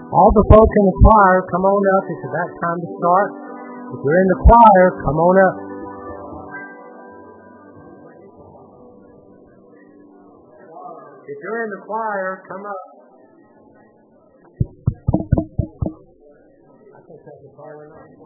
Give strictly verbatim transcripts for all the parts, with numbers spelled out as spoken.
All the folk in the choir, come on up. It's about time to start. If you're in the choir, come on up. If you're in the choir, come up. I think that's the choir or not.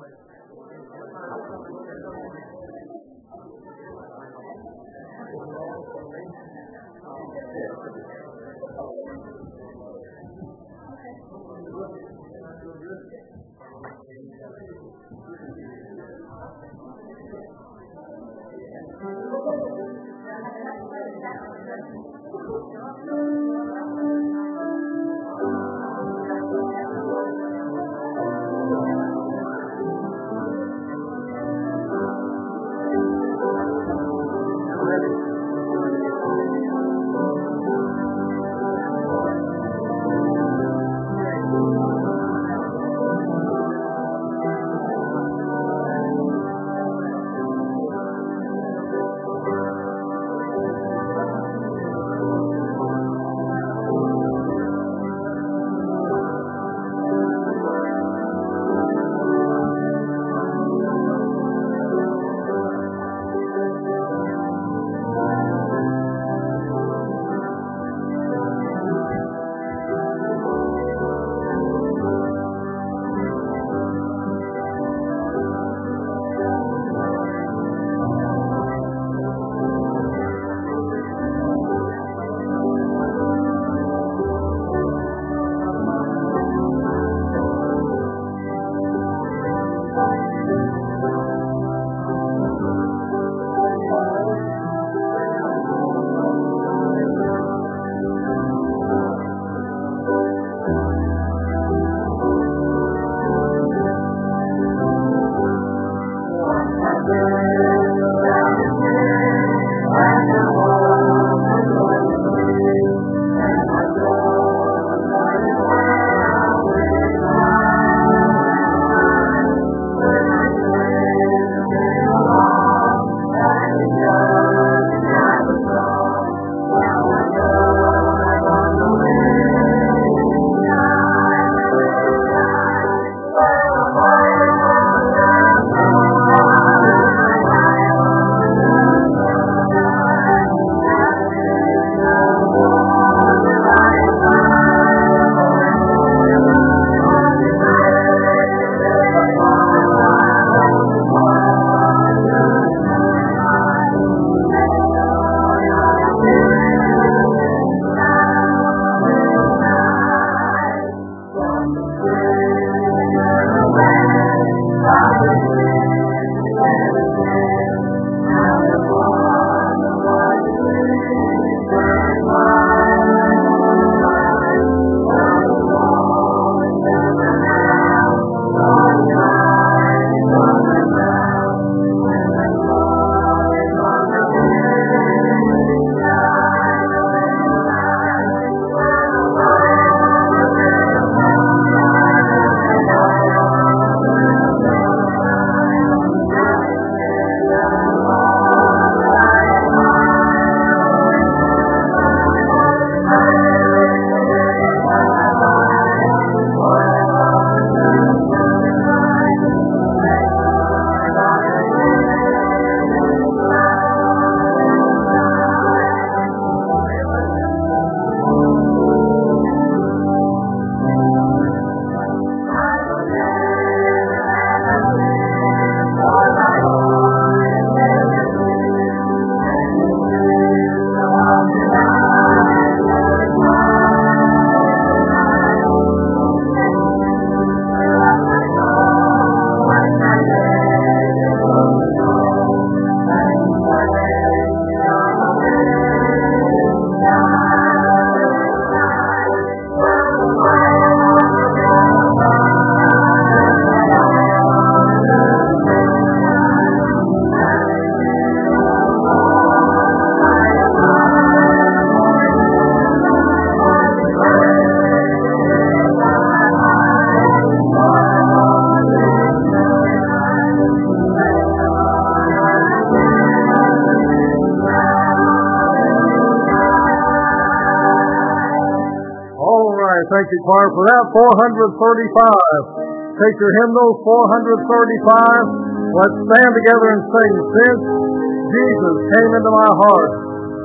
right, thank you, choir, for that. four thirty-five. Take your hymnal, four thirty-five. Let's stand together and sing, Since Jesus Came Into My Heart.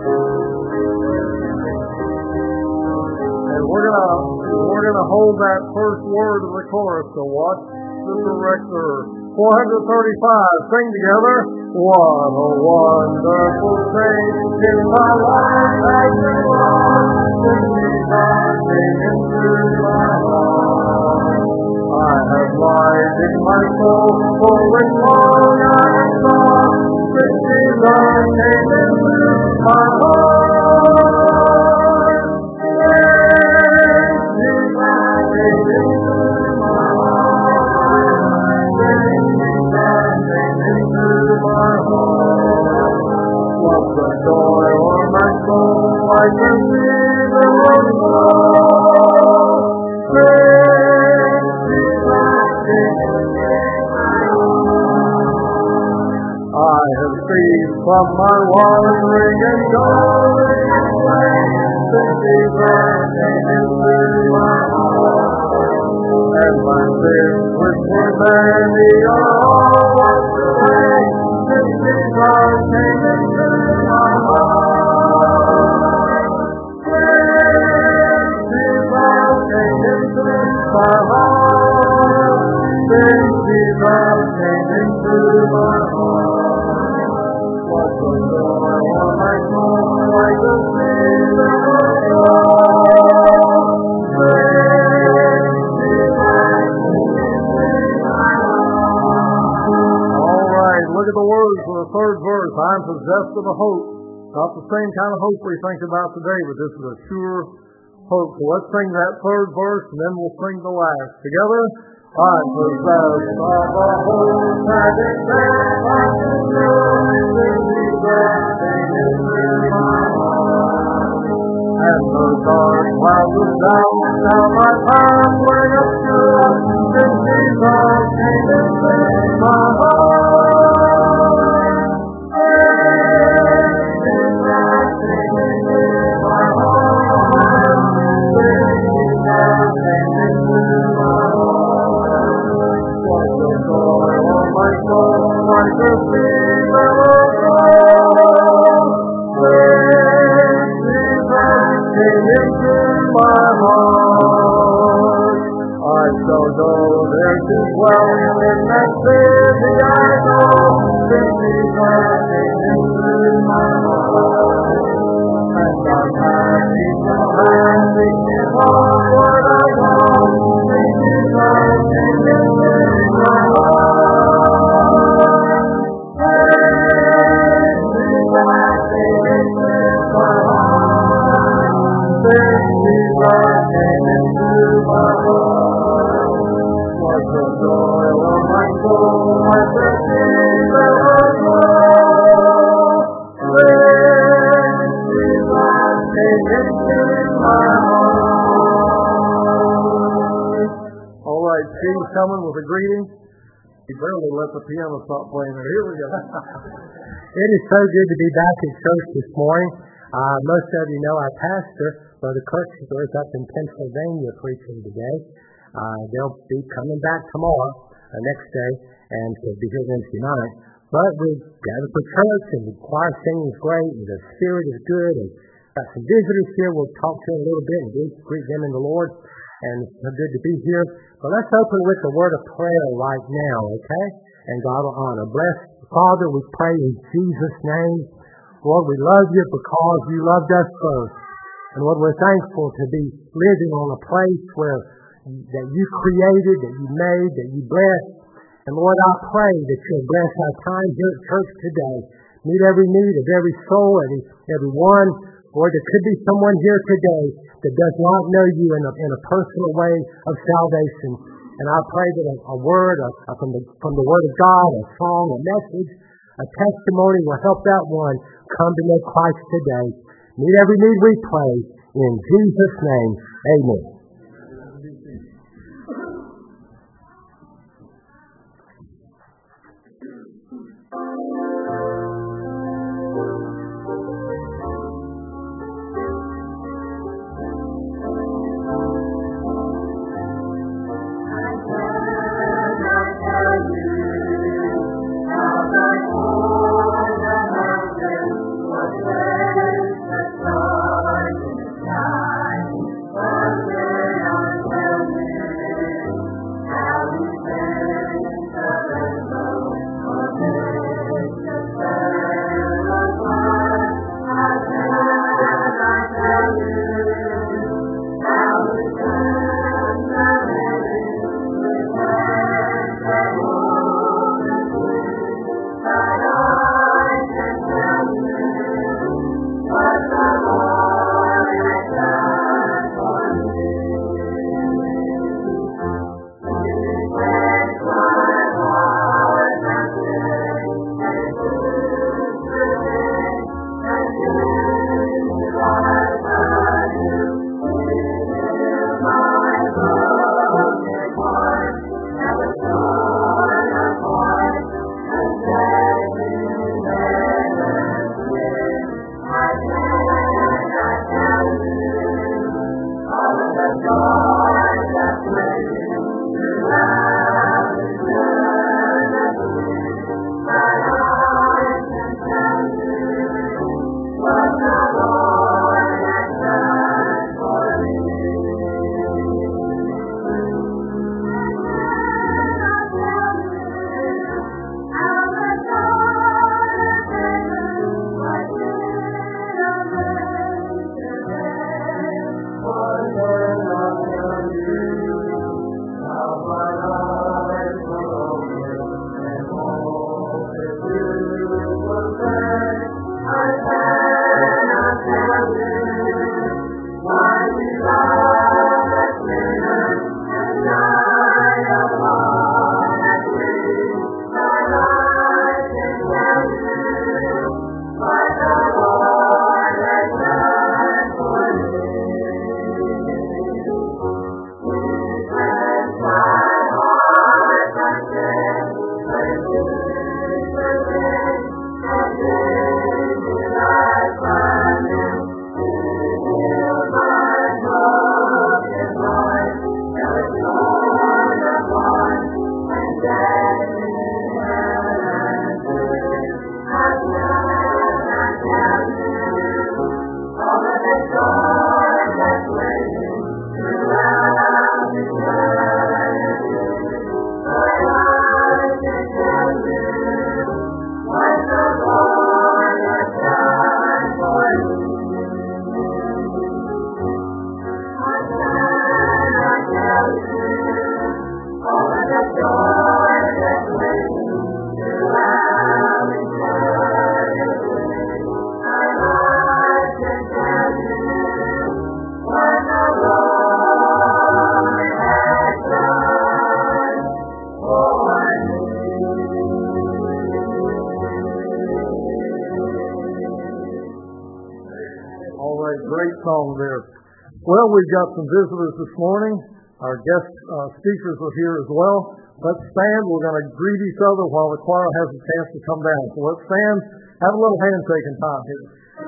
And we're gonna we're gonna hold that first word of the chorus, so watch the director. four thirty-five, sing together. What a wonderful thing in my life has been wrought, since Jesus came into my heart. I have life in my soul, for which long I have sought, since Jesus came into my heart. Since Jesus came into my heart, since Jesus came into my heart, what the joy on my soul, I can see the Lord flow. Since Jesus came into my heart, I have ceased from my wandering and going away, since Jesus came into my heart, and my sins which were many are all washed away, since Jesus came into my heart. Since Jesus came into my heart, since Jesus came into my heart, what the joy on my soul, like the sea that will flow. Since Jesus came into my heart. All right, look at the words for the third verse. I'm possessed of a hope. Not the same kind of hope we think about today, but this is a sure hope. So let's sing that third verse, and then we'll sing the last. Together, I'm possessed of a hope that is there like the dew, since Jesus came into my heart. And the dark clouds of doubt down my pathway obscure, since Jesus came into my heart. Since Jesus came into my heart, since Jesus came into my heart, what the joy on my soul, like the sea that will flow. Since Jesus came into my heart, I shall go there to dwell in that city I know, since Jesus came into my heart. And I'm happy, so happy in onward I go, since Jesus came into my heart. Since Jesus came into my heart, since Jesus came into my heart, what the joy of my soul, like the sea that will flow. Since Jesus came into my heart. All right, Steve's coming with a greeting. He barely let the piano stop playing there. Here we go. It is so good to be back at church this morning. Uh, most of you know our pastor, Brother Kirksey, is up in Pennsylvania preaching today. Uh, they'll be coming back tomorrow, uh, next day, and he'll be here Wednesday night. But we gather for church, and the choir singing is great, and the spirit is good, and got some visitors here. We'll talk to them a little bit and greet, greet them in the Lord. And it's so good to be here. But let's open with a word of prayer right now, okay? And God will honor. Bless Father, we pray in Jesus' name. Lord, we love you because you loved us first. And Lord, we're thankful to be living on a place where that you created, that you made, that you blessed. And Lord, I pray that you'll bless our time here at church today. Meet every need of every soul, every, every one. Lord, there could be someone here today that does not know you in a, in a personal way of salvation. And I pray that a, a word a, a, from, the, from the Word of God, a song, a message, a testimony will help that one come to know Christ today. Meet every need, we pray. In Jesus' name, amen. there. Well, we've got some visitors this morning. Our guest uh, speakers are here as well. Let's stand. We're going to greet each other while the choir has a chance to come down. So let's stand. Have a little handshaking time here.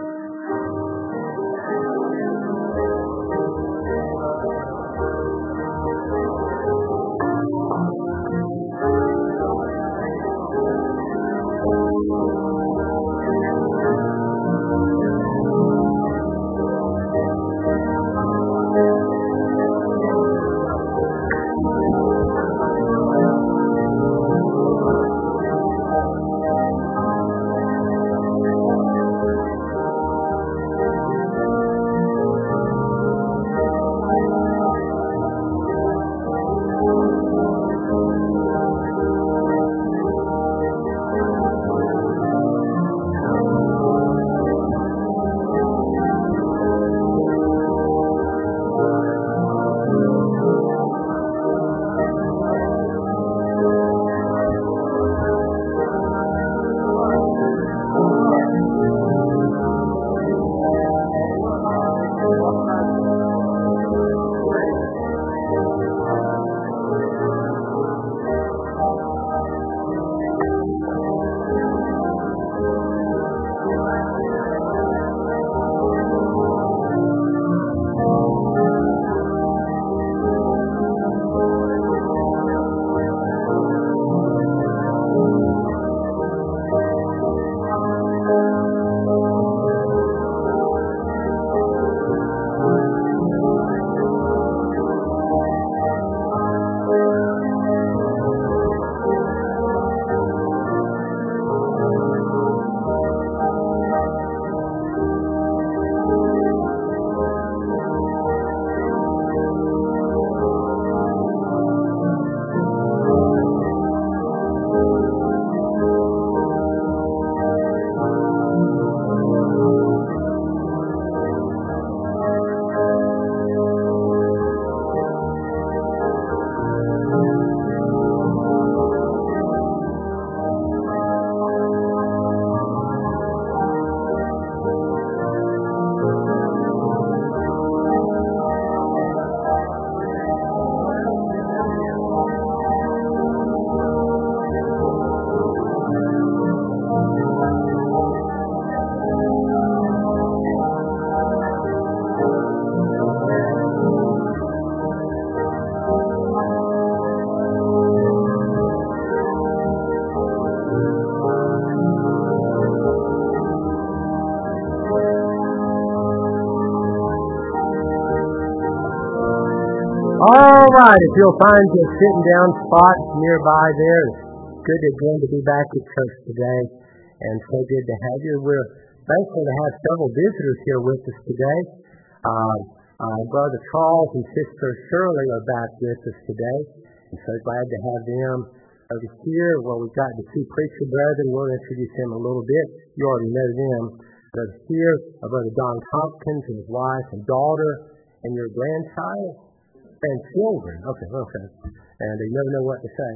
All right, if you'll find your sitting down spot nearby there, it's good again to be back at church today, and so good to have you. We're thankful to have several visitors here with us today. Uh, uh, Brother Charles and Sister Shirley are back with us today, and so glad to have them over here. Well, we've got the two preacher brethren. We'll introduce them a little bit. You already know them. But here are Brother Don Hopkins and his wife and daughter and your grandchild. And children. Okay, okay. And they never know what to say.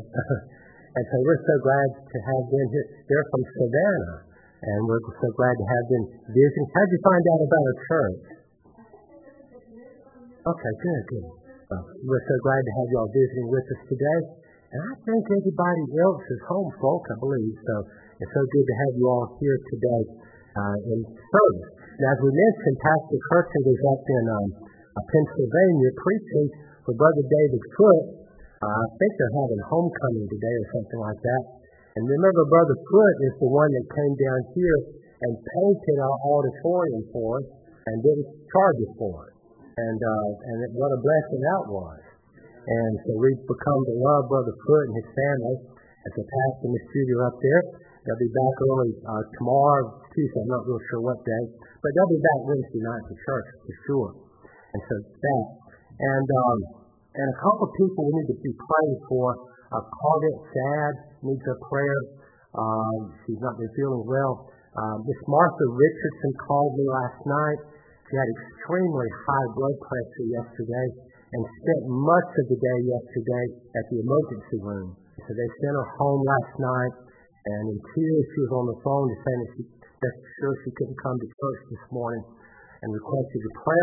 And so we're so glad to have them here. They're from Savannah, and we're so glad to have them visiting. How'd you find out about our church? Okay, good, good. Well, we're so glad to have y'all visiting with us today. And I think everybody else is home, folk, I believe. So it's so good to have you all here today uh, in service. Now, as we mentioned, Pastor Kirkland is up in um, uh, Pennsylvania preaching for Brother David Foote. Uh, I think they're having homecoming today or something like that. And remember, Brother Foote is the one that came down here and painted our auditorium for us and didn't charge us for it. And uh, and it, what a blessing that was. And so we've become to love Brother Foote and his family. As a pastor in the studio up there, they'll be back early uh, tomorrow, Tuesday, I'm not real sure what day, but they'll be back Wednesday night for church for sure. And so that. And um, and a couple of people we need to be praying for. Uh, Claudette Sad needs a prayer. Um, she's not been feeling well. Uh, Miss Martha Richardson called me last night. She had extremely high blood pressure yesterday and spent much of the day yesterday at the emergency room. So they sent her home last night, and in tears she was on the phone saying that she, that's sure she couldn't come to church this morning and requested a prayer.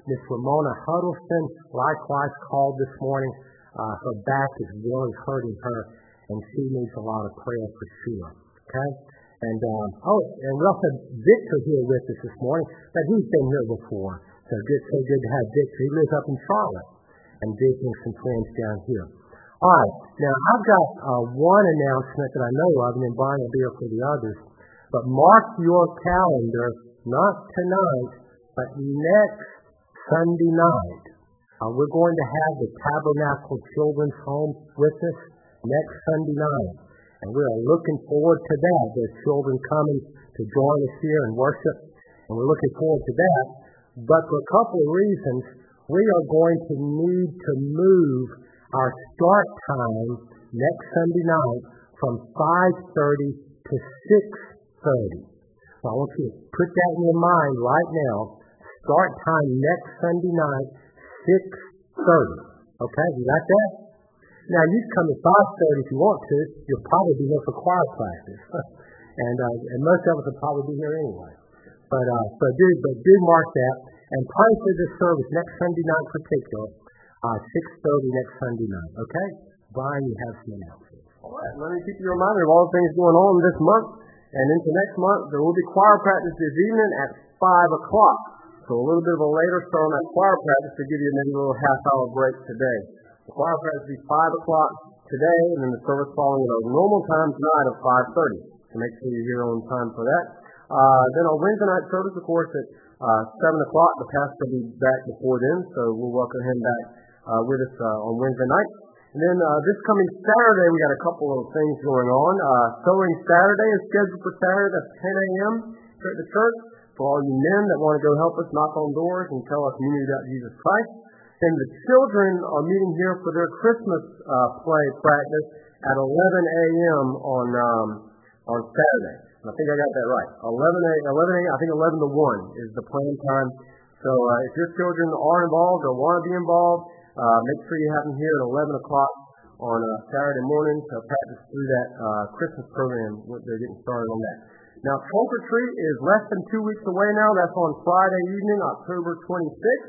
Miss Ramona Huddleston likewise called this morning. Uh, her back is really hurting her, and she needs a lot of prayer for sure. Okay? And, um, oh, and we also have Victor here with us this morning, but he's been here before. So good, so good to have Victor. He lives up in Charlotte and visiting some friends down here. All right. Now, I've got uh, one announcement that I know of, and then Brian will be here for the others. But mark your calendar, not tonight, but next Sunday night. Uh, we're going to have the Tabernacle Children's Home with us next Sunday night. And we are looking forward to that. There's children coming to join us here and worship. And we're looking forward to that. But for a couple of reasons, we are going to need to move our start time next Sunday night from five thirty to six thirty. So I want you to put that in your mind right now. Start time next Sunday night, six thirty. Okay, you got that? Now, you can come at five thirty if you want to. You'll probably be here for choir practice. and uh, and most of us will probably be here anyway. But, uh, so do, but do mark that. And pray for this service next Sunday night in particular, uh, six thirty next Sunday night. Okay? Brian, you have some announcements. All right. Let me keep you reminded of all the things going on this month. And into next month, there will be choir practice this evening at five o'clock. So a little bit of a later start on that choir practice to give you maybe a little half-hour break today. The choir practice will be five o'clock today, and then the service following at our normal time tonight of five thirty. So make sure you're here on time for that. Uh, then on Wednesday night service, of course, at uh, seven o'clock, the pastor will be back before then, so we'll welcome him back uh, with us uh, on Wednesday night. And then uh, this coming Saturday, we got a couple of things going on. Uh, Sewing Saturday is scheduled for Saturday at ten a.m. here at the church. For all you men that want to go help us knock on doors and tell our community about Jesus Christ. And the children are meeting here for their Christmas uh, play practice at eleven a.m. on um, on Saturday. And I think I got that right. eleven a.m. I think eleven to one is the planned time. So uh, if your children are involved or want to be involved, uh, make sure you have them here at eleven o'clock on uh, Saturday morning to practice through that uh, Christmas program. They're getting started on that. Now, Trunk or Treat is less than two weeks away now. That's on Friday evening, October twenty-sixth.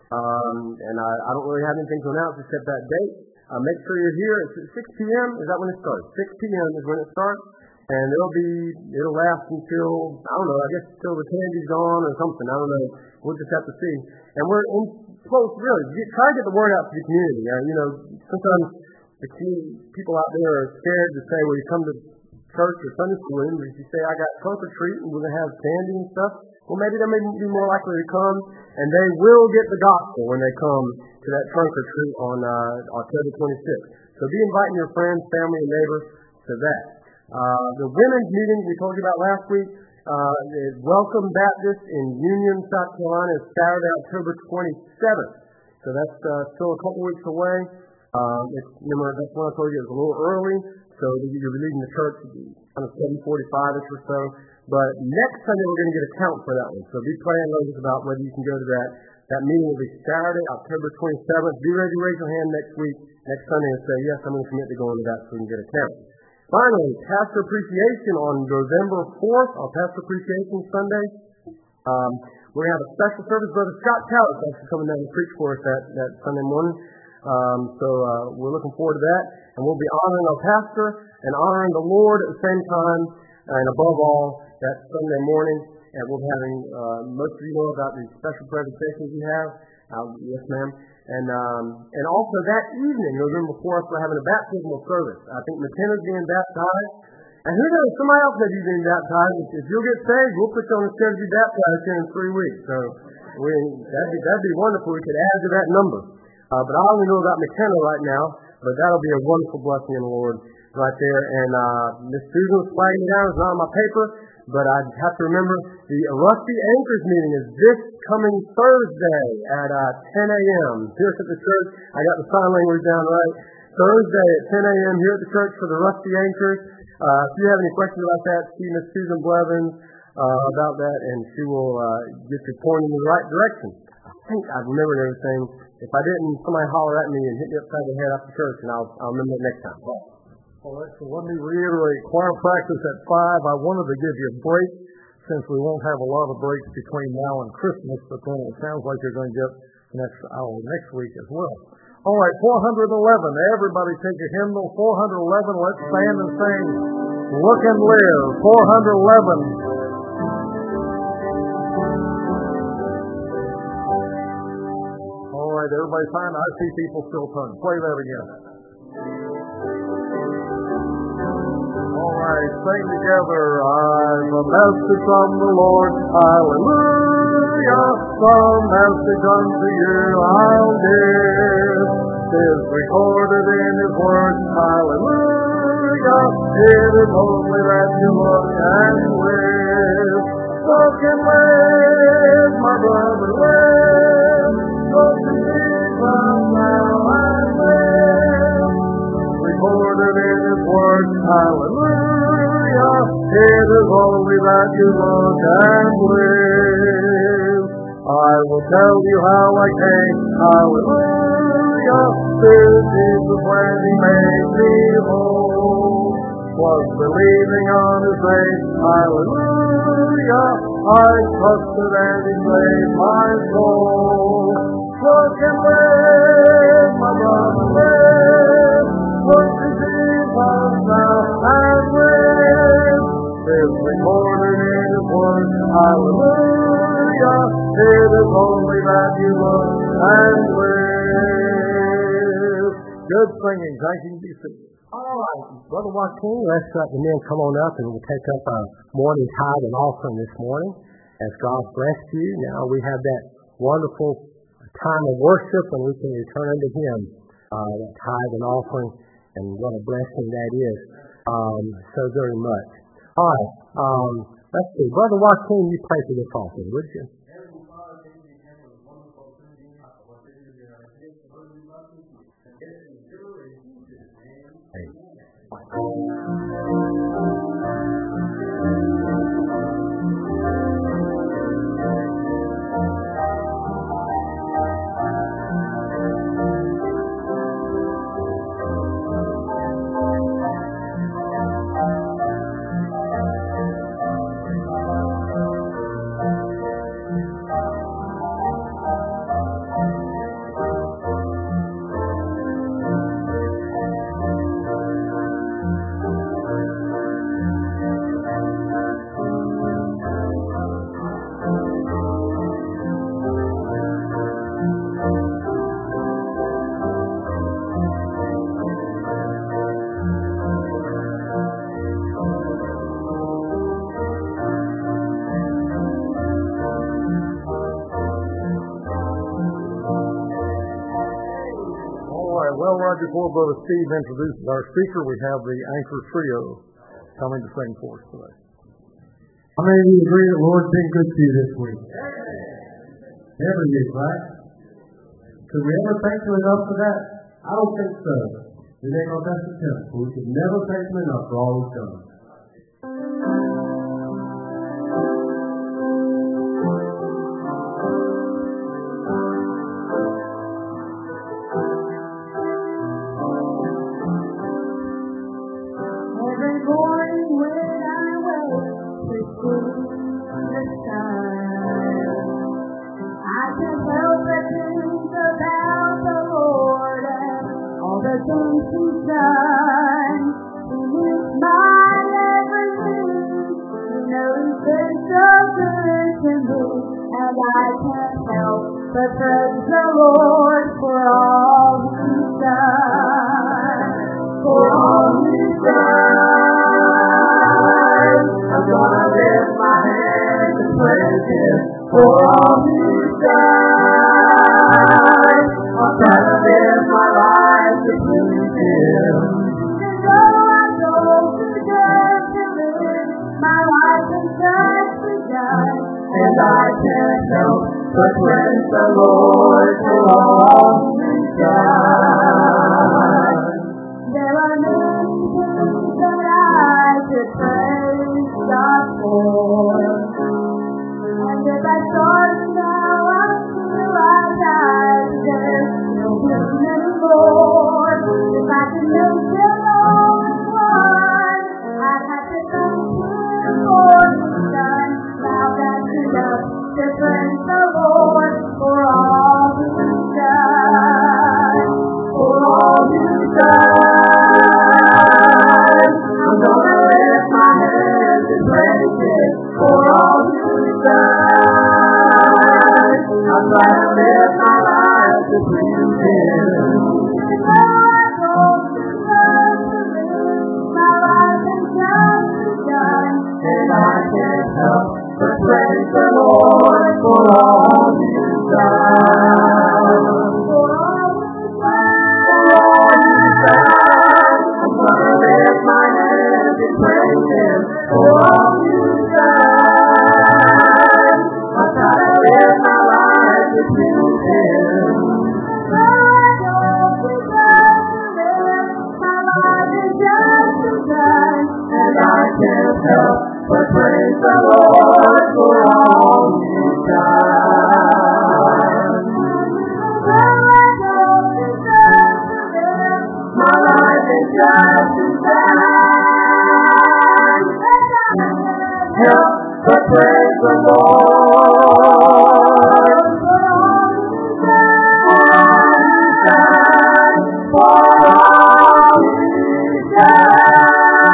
Um, and I, I don't really have anything to announce except that date. Uh, make sure you're here at six p.m. Is that when it starts? six p.m. is when it starts. And it'll be, it'll last until, I don't know, I guess until the candy's gone or something. I don't know. We'll just have to see. And we're in close, really. Get, try to get the word out to the community. Uh, you know, sometimes the community, people out there are scared to say, well, you come to church or Sunday school, and if you say, I got trunk or treat, and we're going to have candy and stuff, well, maybe they may be more likely to come, and they will get the gospel when they come to that trunk or treat on uh, October twenty-sixth. So be inviting your friends, family, and neighbors to that. Uh, the women's meeting we told you about last week uh, is Welcome Baptist in Union, South Carolina, is Saturday, October twenty-seventh. So that's uh, still a couple weeks away. Um, it's, remember, that's when I told you it was a little early, so you're leaving the church kind of seven forty-five-ish or so. But next Sunday we're going to get a count for that one. So be praying those about whether you can go to that. That meeting will be Saturday, October twenty-seventh. Be ready to raise your hand next week, next Sunday, and say, yes, I'm going to commit to going to that so we can get a count. Finally, Pastor Appreciation on November fourth, our Pastor Appreciation Sunday. Um, we're going to have a special service. Brother Scott Talbot is actually coming down to preach for us that, that Sunday morning. Um, so uh, we're looking forward to that. And we'll be honoring our pastor and honoring the Lord at the same time. And above all, that Sunday morning, and we'll be having, uh, most of you know about the special presentations we have. Uh, yes, ma'am. And um, and also that evening, November fourth, we're having a baptismal service. I think McKenna's being baptized. And who knows, somebody else may be being baptized. If you'll get saved, we'll put you on the schedule to be baptized here in three weeks. So we, that'd, be, that'd be wonderful. We could add to that number. Uh, but I only know about McKenna right now, but that'll be a wonderful blessing in the Lord right there. And uh, Miss Susan was flagging me down. It's not on my paper, but I have to remember the Rusty Anchors meeting is this coming Thursday at uh, ten a.m. here at the church. I got the sign language down right. Thursday at ten a.m. here at the church for the Rusty Anchors. Uh, if you have any questions about that, see Miss Susan Blevins uh, about that, and she will uh, get you pointed in the right direction. I think I remembered everything. If I didn't, somebody holler at me and hit me upside the head after church, and I'll, I'll remember it next time. All right, so let me reiterate, choir practice at five. I wanted to give you a break since we won't have a lot of breaks between now and Christmas, but then it sounds like you're going to get an extra hour next week as well. All right, four eleven. Everybody take a hymnal. four eleven. Let's stand and sing Look and Live. four eleven. All right, everybody fine? I see people still turning. Play that again. All right, sing together. I've a message from the Lord. Hallelujah. Some message unto you I'll give. Is recorded in His word. Hallelujah. It is only that you look and live. Look and live, my brother, live. Look to Jesus now and live. Recorded in His word. Hallelujah. It is only that you look and live. I will tell you how I came. Hallelujah. Through Jesus when He made me whole. Was believing on His name. Hallelujah. I trusted and He saved my soul. Look and live, my brother, live. Look to Jesus now and live. It's recorded in His word. Hallelujah. It is only that you look and live. Good singing. Thank you. Be seated. All right, Brother Joaquin, let's let the men come on up and we'll take up our morning tithe and offering this morning. As God blessed you, now we have that wonderful time of worship and we can return unto Him uh, that tithe and offering, and what a blessing that is um, so very much. All right, um, let's see. Brother Joaquin, you pray for this offering, would you? Before Brother Steve introduces our speaker, we have the Anchor Trio coming to sing for us today. How many of you agree that the Lord's been good to you this week? Every week, right? Could we ever thank Him enough for that? I don't think so. We ain't gonna touch the temple. We could never thank Him enough for all He's done. But praise the Lord for all He's done, for all He's done. I'm gonna lift my hands and praise Him for all He's done. I'm gonna live my life to please Him. And though I go through death to live, my life is just begun, and I can't help but praise the Lord for all He's done. There are many things that I could praise God for, and if I start now until I die, there's no room anymore. If I can make them all in one, I'd have to thank Him for He's done. done. I'm gonna lift my hands and praise Him for all He's done. I'm gonna live my life to please Him. And I can't help but praise the Lord for all He's done. For all He's done. I'm gonna lift my hands and praise Him for all He's done. I'm gonna live my life to please Him. And I can't help but praise the Lord for all He's done. My life is just begun. Help but praise the Lord for all He's done. For all He's done.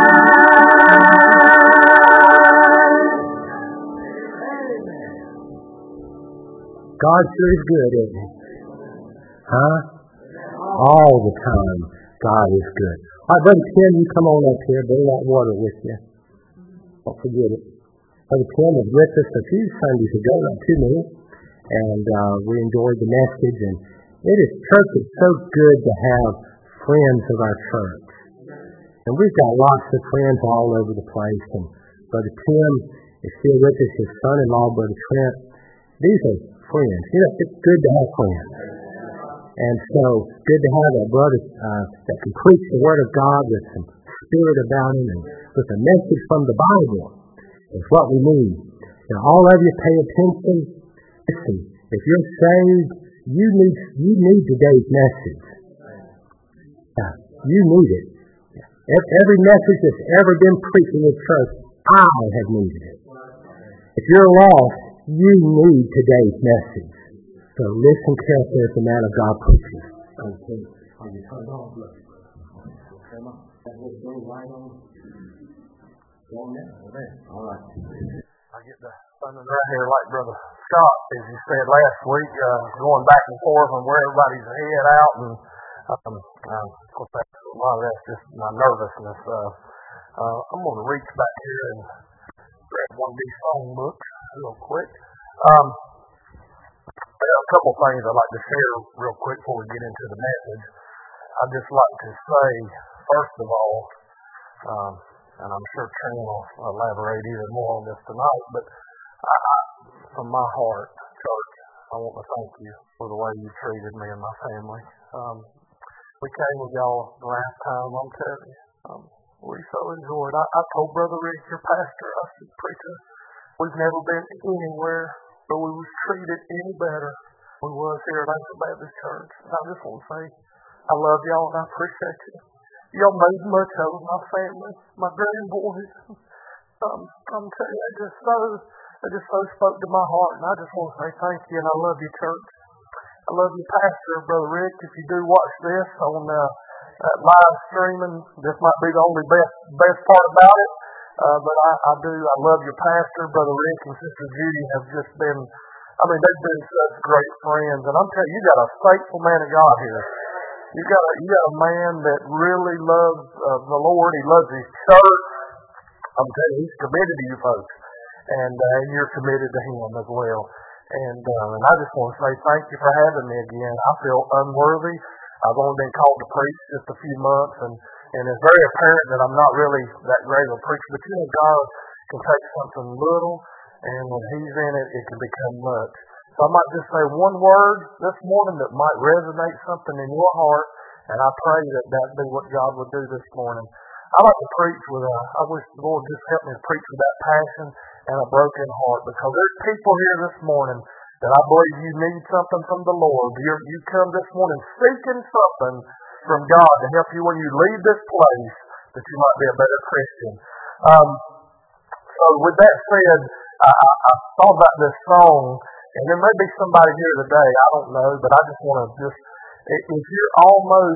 God sure is good, isn't He? Huh? All the time, God is good. All right, Brother Tim, you come on up here. Bring that water with you. Don't forget it. Brother Tim was with us a few Sundays ago, not too many, and uh, we enjoyed the message. And it is church. It's so good to have friends of our church. And we've got lots of friends all over the place. And Brother Tim is still with us. His son-in-law, Brother Trent. These are friends. You know, it's good to have friends. And so, good to have a brother uh, that can preach the Word of God with some spirit about him and with a message from the Bible. It's what we need. Now, all of you pay attention. Listen, if you're saved, you need you need today's message. Yeah, you need it. Every message that's ever been preached in the church, I have needed it. If you're lost, you need today's message. So listen carefully as the man of God preaches. Okay. Are you turned on? Look. Come on. That will go right on. Go on now. Amen. All right. I get the thunder right here like Brother Scott, as you said last week, uh, going back and forth on where everybody's head out. And um, uh, of course, that's, a lot of that's just my nervousness. Uh, uh, I'm going to reach back here and grab one of these songbooks real quick. Um, I got a couple things I'd like to share real quick before we get into the message. I'd just like to say, first of all, um, and I'm sure Trent will elaborate even more on this tonight, but I, I, from my heart, church, I want to thank you for the way you treated me and my family. Um, we came with y'all the last time, I'm telling you. Um, we so enjoyed. I, I told Brother Rick, your pastor, I said, preacher, we've never been anywhere where we was treated any better than we was here at Anchor Baptist Church. And I just want to say, I love y'all and I appreciate you. Y'all made much of my family, my grandboys. Um, I'm telling you, it just so, it just so spoke to my heart, and I just want to say thank you, and I love you, church. I love you, Pastor, Brother Rick. If you do watch this on uh, uh, live streaming, this might be the only best best part about it. Uh, but I, I do, I love your pastor, Brother Rick and Sister Judy have just been, I mean, they've been such great friends. And I'm telling you, you got a faithful man of God here. You got a, you got a man that really loves uh, the Lord. He loves his church. I'm telling you, he's committed to you folks. And, uh, and you're committed to him as well. And, uh, and I just want to say thank you for having me again. I feel unworthy. I've only been called to preach just a few months, and And it's very apparent that I'm not really that great of a preacher, but you know, God can take something little, and when He's in it, it can become much. So I might just say one word this morning that might resonate something in your heart, and I pray that that be what God would do this morning. I like to preach with a, I wish the Lord just help me to preach with that passion and a broken heart, because there's people here this morning that I believe you need something from the Lord. You're, you come this morning seeking something from God to help you when you leave this place, that you might be a better Christian. Um, so with that said, I, I, I thought about this song, and there may be somebody here today, I don't know, but I just want to just, if you're almost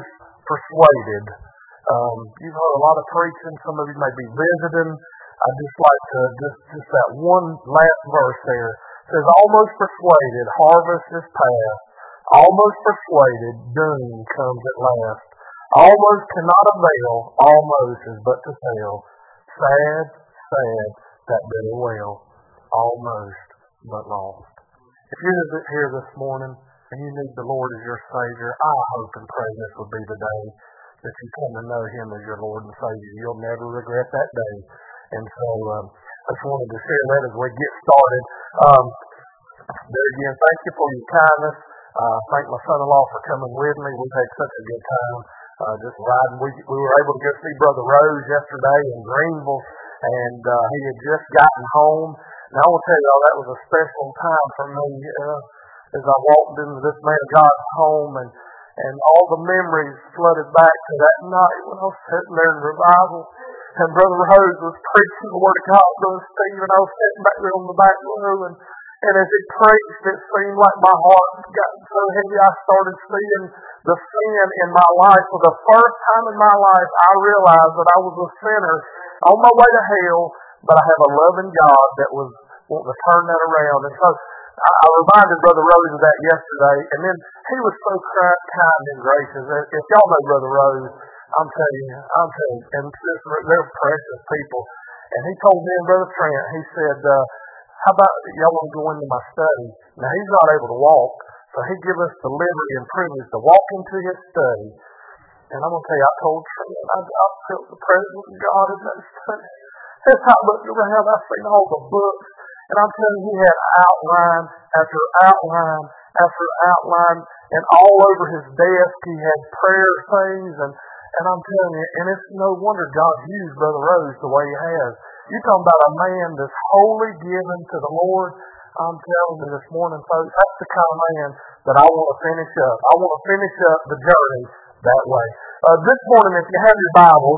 persuaded. Um, you've heard a lot of preaching. Some of you may be visiting. I just like to just just that one last verse there. It says, almost persuaded, harvest is past. Almost persuaded, doom comes at last. Almost cannot avail, almost is but to fail. Sad, sad, that bitter wail. Almost, but lost. If you're here this morning and you need the Lord as your Savior, I hope and pray this will be the day that you come to know Him as your Lord and Savior. You'll never regret that day. And so um, I just wanted to share that as we get started. Um, there again, thank you for your kindness. Uh, thank my son-in-law for coming with me. We've had such a good time uh, just riding. We, we were able to go see Brother Rose yesterday in Greenville, and uh, he had just gotten home. And I will tell y'all, that was a special time for me uh, as I walked into this man of God's home, and, and all the memories flooded back to that night when I was sitting there in revival. And Brother Rose was preaching the Word of God, Brother Steve, and I was sitting back there on the back row, and, and as he preached, it seemed like my heart got so heavy, I started seeing the sin in my life. For the first time in my life, I realized that I was a sinner on my way to hell, but I have a loving God that was wanting to turn that around. And so I, I reminded Brother Rose of that yesterday, and then he was so kind and gracious. If y'all know Brother Rose, I'm telling you, I'm telling you, and they're precious people. And he told me and Brother Trent, he said, uh, how about y'all want to go into my study? Now, he's not able to walk, so he give us the liberty and privilege to walk into his study. And I'm going to tell you, I told Trent, I, I felt the presence of God in that study. As I looked around, I seen all the books, and I'm telling you, he had outline after outline after outline, and all over his desk he had prayer things, and And I'm telling you, and it's no wonder God used Brother Rose the way He has. You're talking about a man that's wholly given to the Lord. I'm telling you this morning, folks, that's the kind of man that I want to finish up. I want to finish up the journey that way. Uh, this morning, if you have your Bible,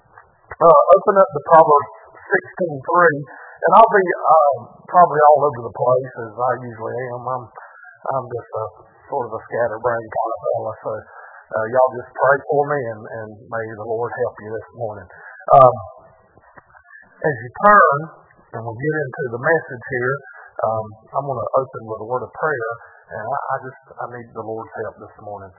uh, open up to Proverbs sixteen three, and I'll be uh, probably all over the place as I usually am. I'm, I'm just a, sort of a scatterbrained kind of fella, so. Uh, y'all just pray for me, and, and may the Lord help you this morning. Um, as you turn, and we'll get into the message here, um, I'm going to open with a word of prayer, and I, I just I need the Lord's help this morning.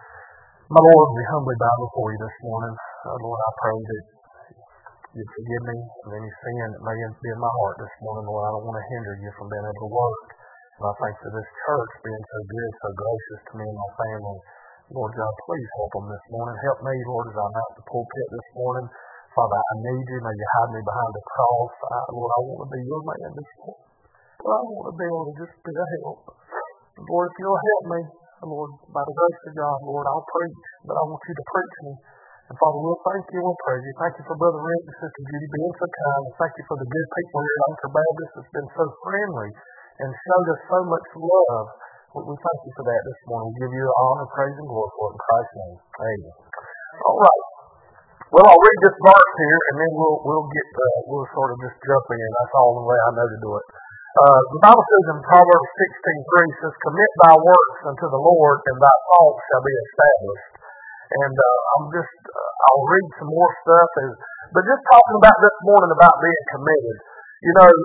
My Lord, we humbly bow before you this morning. Uh, Lord, I pray that you'd forgive me of any sin that may be in my heart this morning. Lord, I don't want to hinder you from being able to work. And I thank for this church being so good, so gracious to me and my family. Lord God, please help them this morning. Help me, Lord, as I'm out the pulpit this morning. Father, I need you. May you hide me behind the cross. I, Lord, I want to be your man this morning. Lord, I want to be able to just be a help. Lord, if you'll help me, Lord, by the grace of God, Lord, I'll preach, but I want you to preach me. And Father, we'll thank you, we'll praise you. Thank you for Brother Rick and Sister Judy being so kind. And thank you for the good people here at Anchor Baptist that's been so friendly and showed us so much love. We thank you for that this morning. We give you honor, praise, and glory for it in Christ's name. Amen. All right. Well, I'll read this verse here, and then we'll we'll get uh, we'll sort of just jump in. That's all the way I know to do it. Uh, the Bible says in Proverbs sixteen three says, "Commit thy works unto the Lord, and thy thoughts shall be established." And uh, I'm just uh, I'll read some more stuff, as, but just talking about this morning about being committed. You know.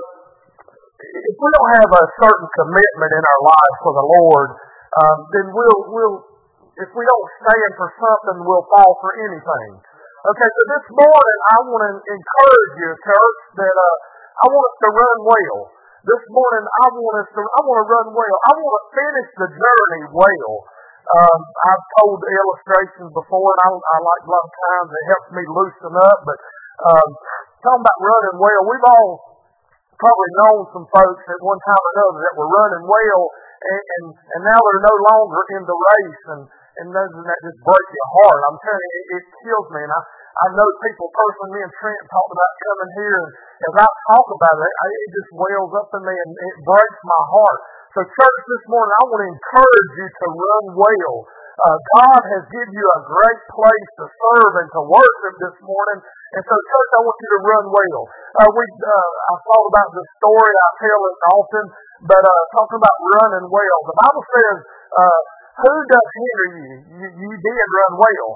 If we don't have a certain commitment in our lives for the Lord, um, then we'll, we'll, if we don't stand for something, we'll fall for anything. Okay, so this morning I want to encourage you, church, that uh, I want us to run well. This morning I want us to, I want to run well. I want to finish the journey well. Um, I've told the illustrations before, and I, I like a lot of times it helps me loosen up. But um, talking about running well, we've all probably known some folks at one time or another that were running well, and, and, and now they're no longer in the race, and, and doesn't that just break your heart? I'm telling you, it, it kills me. And I, I know people personally, me and Trent talked about coming here, and as I talk about it, I, it just wells up in me, and it breaks my heart. So church, this morning, I want to encourage you to run well. Uh, God has given you a great place to serve and to worship this morning. And so, church, I want you to run well. Uh, we, uh, I thought about the story. I tell it often, but uh, talking about running well. The Bible says, uh, who does hinder you? you? You did run well.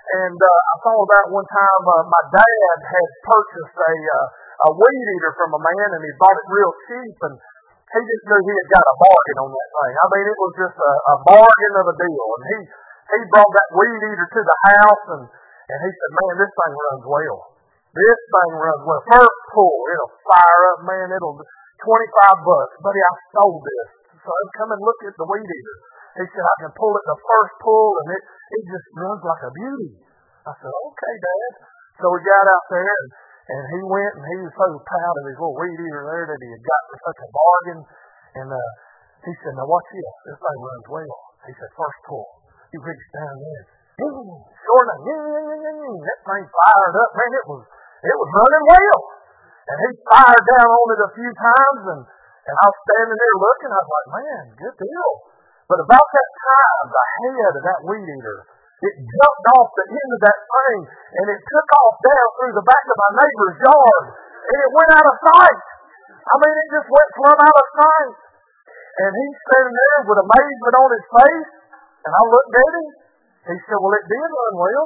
And uh, I thought about one time uh, my dad had purchased a uh, a weed eater from a man, and he bought it real cheap, and he just knew he had got a bargain on that thing. I mean, it was just a, a bargain of a deal. And he he brought that weed eater to the house, and and he said, "Man, this thing runs well. This thing runs well. First pull, it'll fire up, man. It'll twenty-five bucks, buddy. I stole this. So I come and look at the weed eater." He said, "I can pull it the first pull, and it, it just runs like a beauty." I said, "Okay, Dad." So we got out there, and, and he went, and he was so proud of his little weed eater there that he had got for such a bargain. And uh, he said, "Now watch this. This thing runs well." He said, "First pull." He reached down there. Sure enough, that thing fired up. Man, it was it was running well. And he fired down on it a few times, and, and I was standing there looking. I was like, "Man, good deal." But about that time, the head of that weed eater, it jumped off the end of that thing, and it took off down through the back of my neighbor's yard, and it went out of sight. I mean, it just went plumb out of sight. And he's standing there with amazement on his face, and I looked at him. He said, "Well, it did run well."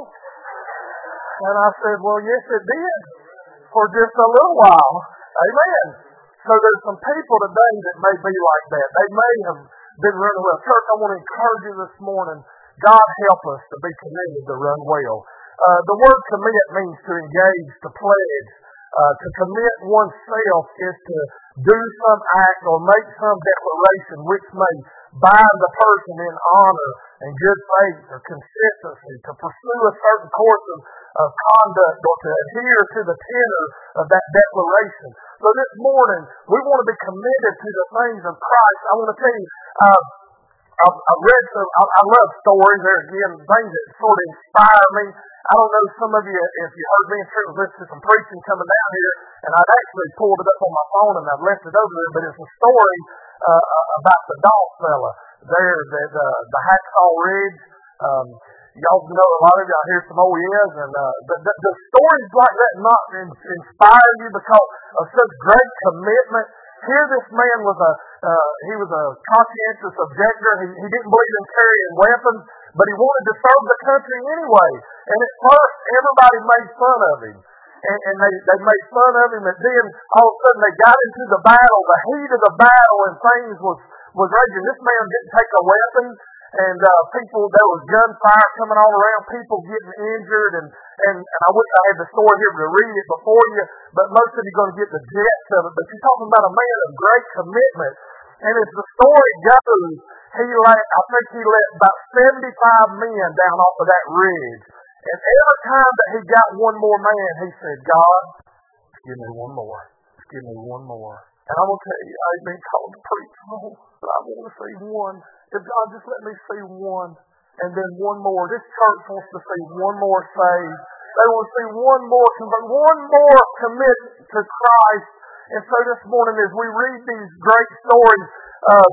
And I said, "Well, yes, it did, for just a little while." Amen. So there's some people today that may be like that. They may have been running well. Church, I want to encourage you this morning. God help us to be committed to run well. Uh, the word commit means to engage, to pledge. Uh, to commit oneself is to do some act or make some declaration which may bind the person in honor and good faith or consistency, to pursue a certain course of, of conduct or to adhere to the tenor of that declaration. So this morning, we want to be committed to the things of Christ. I want to tell you, uh, I've, I've read some, I, I love stories. There again, things that sort of inspire me. I don't know, some of you, if you heard me and Trent was listening to some preaching coming down here, and I'd actually pulled it up on my phone and I've left it over there, but it's a story uh, about the dog fella there, the, the, the Hacksaw Ridge. Um, y'all know a lot of y'all hear some O E's, and uh, the, the, the stories like that not inspire you because of such great commitment. Here this man was a, uh, he was a conscientious objector. He, he didn't believe in carrying weapons, but he wanted to serve the country anyway. And at first, everybody made fun of him. And, and they, they made fun of him, and then all of a sudden they got into the battle, the heat of the battle, and things was, was raging. This man didn't take a weapon, and uh, people, there was gunfire coming all around, people getting injured, and, and, and I wish I had the story here to read it before you, but most of you are going to get the gist of it. But you're talking about a man of great commitment. And as the story goes, he let, I think he let about seventy-five men down off of that ridge. And every time that he got one more man, he said, "God, give me one more. Give me one more." And I will tell you, I've been called to preach more, but I want to see one. If God just let me see one, and then one more. This church wants to see one more saved. They want to see one more convert, one more commit to Christ. And so this morning, as we read these great stories, uh,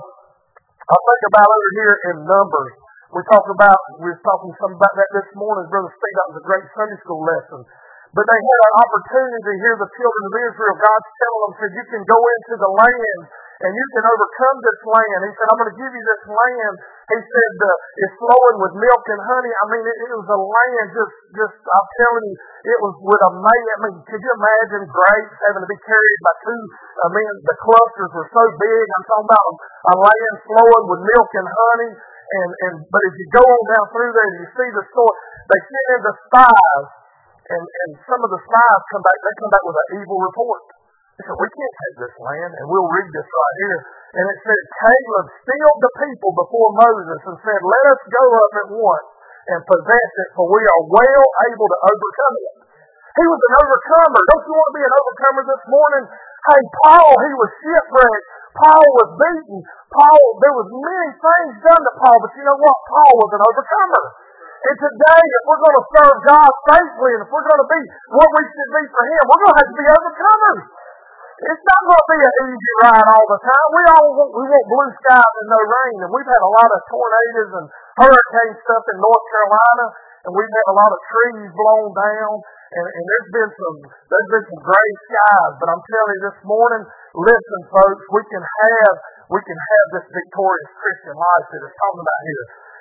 I think about over here in Numbers. We talk about, we were talking some about that this morning. Brother Steve, that was a great Sunday school lesson. But they had an opportunity to hear the children of Israel. God's telling them, said, "You can go into the land and you can overcome this land." He said, "I'm going to give you this land." He said, uh, "It's flowing with milk and honey." I mean, it, it was a land just, just, I'm telling you, it was with a man. I mean, could you imagine grapes having to be carried by two? I mean, the clusters were so big. I'm talking about a, a land flowing with milk and honey. And, and, but as you go on down through there and you see the story, they send in the spies. And, and some of the spies come back, they come back with an evil report. They said, "We can't take this land," and we'll read this right here. And it said, Caleb stilled the people before Moses and said, "Let us go up at once and possess it, for we are well able to overcome it." He was an overcomer. Don't you want to be an overcomer this morning? Hey, Paul, he was shipwrecked. Paul was beaten. Paul, there was many things done to Paul, but you know what? Paul was an overcomer. And today, if we're going to serve God faithfully, and if we're going to be what we should be for Him, we're going to have to be overcomers. It's not going to be an easy ride all the time. We all want, we want blue skies and no rain, and we've had a lot of tornadoes and hurricane stuff in North Carolina, and we've had a lot of trees blown down, and, and there's been some there's been some gray skies. But I'm telling you this morning, listen, folks, we can have we can have this victorious Christian life that it's talking about here.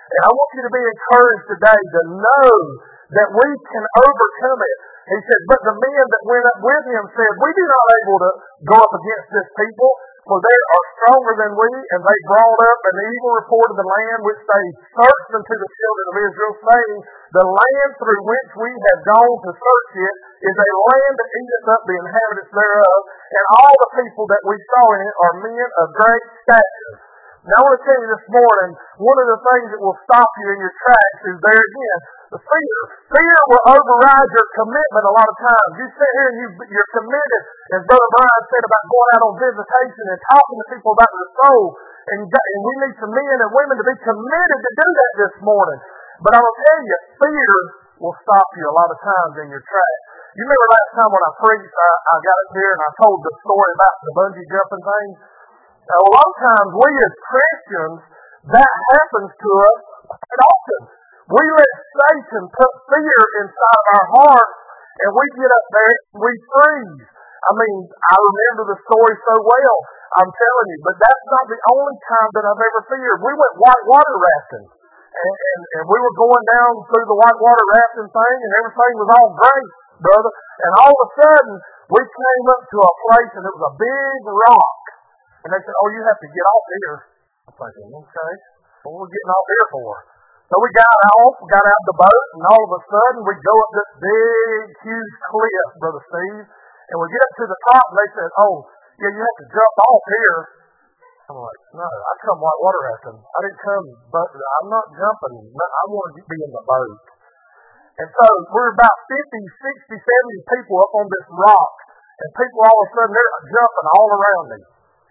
And I want you to be encouraged today to know that we can overcome it. He said, but the men that went up with him said, we do not able to go up against this people, for they are stronger than we, and they brought up an evil report of the land which they searched unto the children of Israel, saying, the land through which we have gone to search it is a land that eateth up the inhabitants thereof, and all the people that we saw in it are men of great stature. Now I want to tell you this morning, one of the things that will stop you in your tracks is there again, the fear. Fear will override your commitment a lot of times. You sit here and you, you're committed, as Brother Brian said, about going out on visitation and talking to people about their soul. And, and we need some men and women to be committed to do that this morning. But I will tell you, fear will stop you a lot of times in your tracks. You remember last time when I preached, I, I got up here and I told the story about the bungee jumping thing? Now, a lot of times we as Christians, that happens to us quite often. We let Satan put fear inside of our heart, and we get up there and we freeze. I mean, I remember the story so well, I'm telling you, but that's not the only time that I've ever feared. We went whitewater rafting, and, and, and we were going down through the whitewater rafting thing, and everything was all great, brother. And all of a sudden, we came up to a place, and it was a big rock. And they said, oh, you have to get off here. I'm thinking, okay, what are we getting off here for? So we got off, got out of the boat, and all of a sudden we go up this big, huge cliff, Brother Steve, and we get up to the top, and they said, oh, yeah, you have to jump off here. I'm like, no, I come whitewater rafting. I didn't come, but I'm not jumping. I want to be in the boat. And so we're about fifty, sixty, seventy people up on this rock, and people all of a sudden, they're jumping all around me.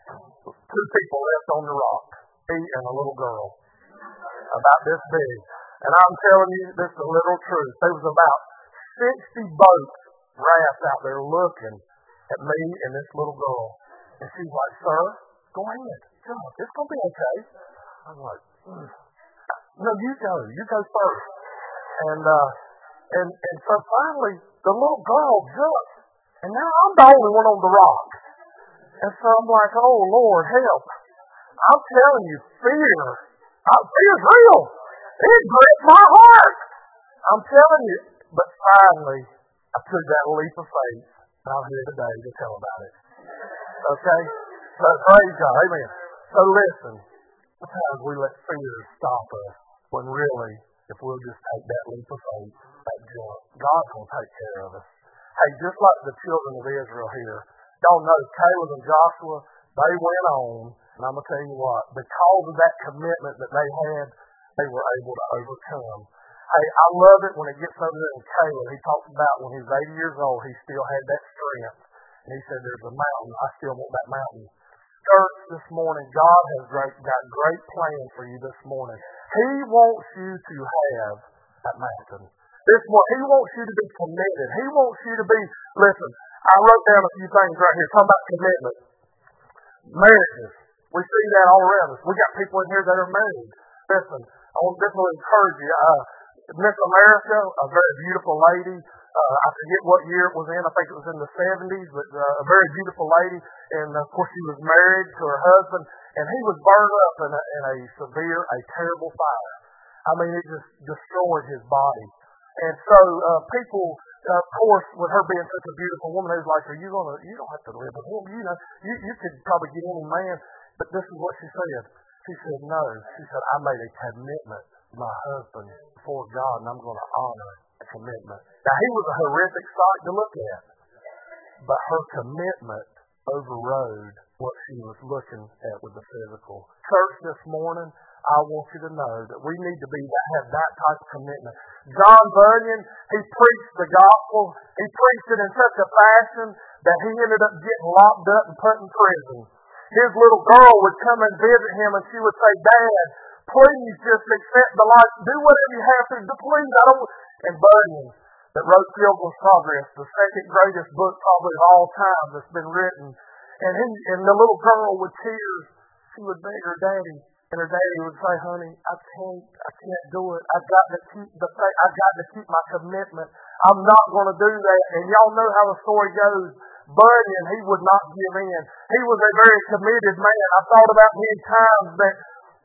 Two people left on the rock, me and a little girl, about this big. And I'm telling you, this is the literal truth. There was about sixty boats, rafts out there looking at me and this little girl. And she's like, sir, go ahead, jump. It's going to be okay. I'm like, mm. no, you go. You go first. And, uh, and, and so finally, the little girl jumps. And now I'm the only one on the rock. And so I'm like, oh, Lord, help. I'm telling you, fear. Uh, fear's real. It gripped my heart. I'm telling you. But finally, I took that leap of faith, and I'm here today to tell about it. Okay? So praise God. Amen. So listen, sometimes we let fear stop us when really, if we'll just take that leap of faith, that jump, God's going to take care of us. Hey, just like the children of Israel here, y'all know Caleb and Joshua, they went on, and I'm going to tell you what, because of that commitment that they had, they were able to overcome. Hey, I love it when it gets over there in Caleb. He talks about when he was eighty years old, he still had that strength. And he said, there's a mountain. I still want that mountain. Church, this morning, God has great, got great plans for you this morning. He wants you to have that mountain. This morning, He wants you to be committed. He wants you to be, listen, I wrote down a few things right here, talking about commitment. Marriages. We see that all around us. We got people in here that are married. Listen, I want this will encourage you. Uh, Miss America, a very beautiful lady. Uh, I forget what year it was in. I think it was in the seventies, but uh, a very beautiful lady. And, of course, she was married to her husband, and he was burned up in a, in a severe, a terrible fire. I mean, it just destroyed his body. And so uh, people, uh, of course, with her being such a beautiful woman, they was like, are you going to, you don't have to live with him. You know, you, you could probably get any man. But this is what she said. She said, no. She said, I made a commitment to my husband before God, and I'm going to honor the commitment. Now, he was a horrific sight to look at, but her commitment overrode what she was looking at with the physical. Church, this morning, I want you to know that we need to be have that type of commitment. John Bunyan, he preached the gospel. He preached it in such a fashion that he ended up getting locked up and put in prison. His little girl would come and visit him, and she would say, Dad, please just accept the life. Do whatever you have to do. Please, I don't. And Bunyan, that wrote Pilgrim's Progress, the second greatest book probably of all time that's been written. And he and the little girl with tears, she would beg her daddy. And her daddy would say, honey, I can't, I can't do it. I've got to keep the faith. I've got to keep my commitment. I'm not going to do that. And y'all know how the story goes. Bunyan, he would not give in. He was a very committed man. I thought about many times that